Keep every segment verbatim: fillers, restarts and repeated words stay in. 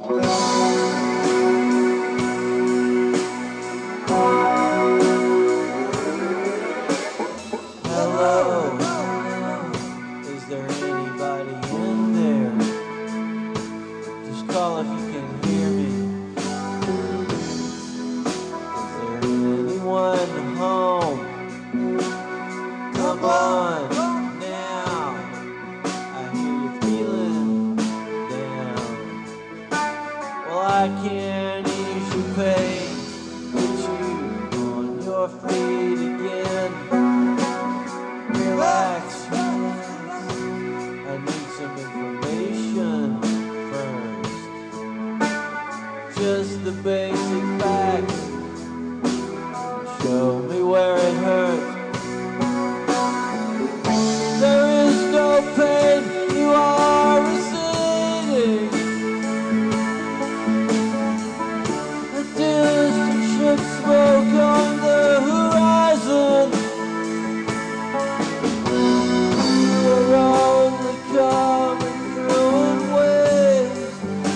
Hello, is there anybody in there? Just call if you can hear me. Is there anyone home? Come on now. I hear you feeling down. Well, I can ease your pain, get you on your feet again. Relax. I need some information first. Just the basic facts. Show me where it hurts. There is no pain. You are receding. A distant ship smoke on the horizon. Coming through in waves.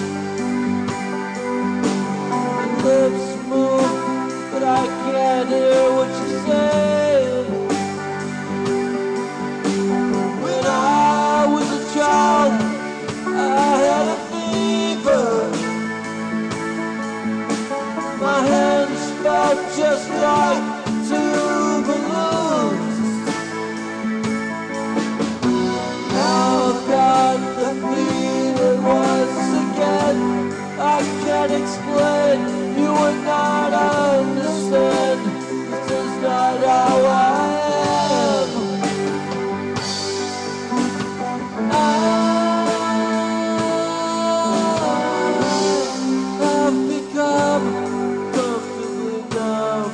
Your lips move, but I can't hear what you're saying. When I was a child, I had a fever. My hands felt just like two balloons. I've got the feeling once again. I can't explain, you would not understand. This is not how I am. I, I've become comfortably numb.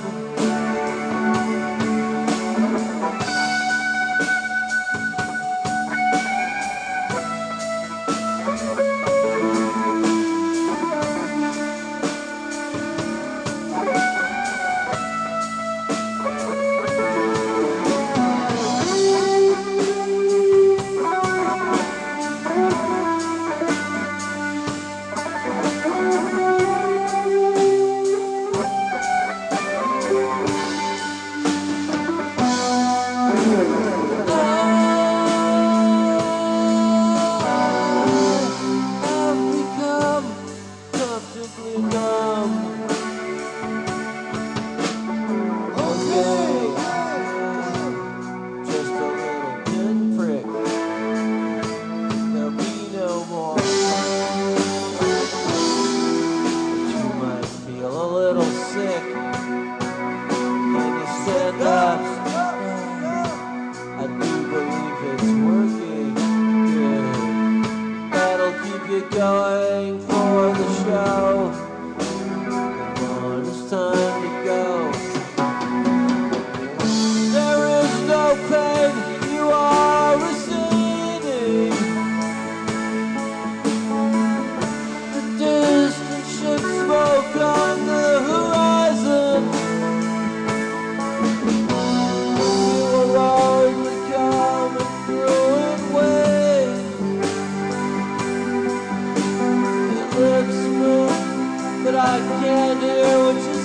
Going for the show. Come on, it's time to go. There is no pain, you are receding. The distant ship smoke on the horizon. You are only coming through in waves. Lips move, but I can't hear what you